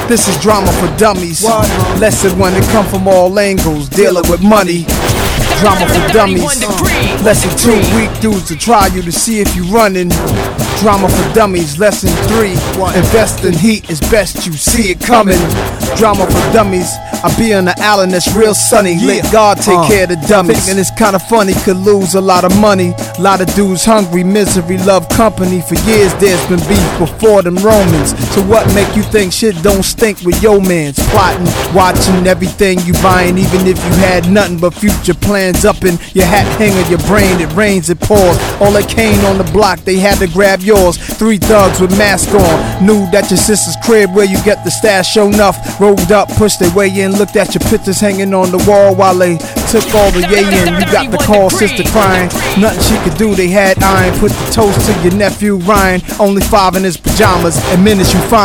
This is drama for dummies. Lesson one, it come from all angles, dealing with money. Drama for dummies. Lesson 2, weak dudes to try you to see if you running. Drama for dummies. Lesson 3, invest in heat, it's best you see it coming. Drama for dummies. I be on the island that's real sunny. Let God take care of the dummies. And it's kinda funny, could lose a lot of money. Lot of dudes hungry, misery, love company. For years there's been beef before them Romans. So what make you think shit don't stink with your mans? Plotting, watching everything you buying, even if you had nothing but future plans up in your hat hanger, your brain. It rains, it pours. All that cane on the block, they had to grab yours. 3 thugs with masks on, knew that your sister's crib where you get the stash. Show enough, rolled up, pushed their way in, looked at your pictures hanging on the wall while they took all the yay in. You got the call, sister crying, nothing she could do, they had iron. Put the toast to your nephew Ryan, only 5 in his pajamas, and minutes you find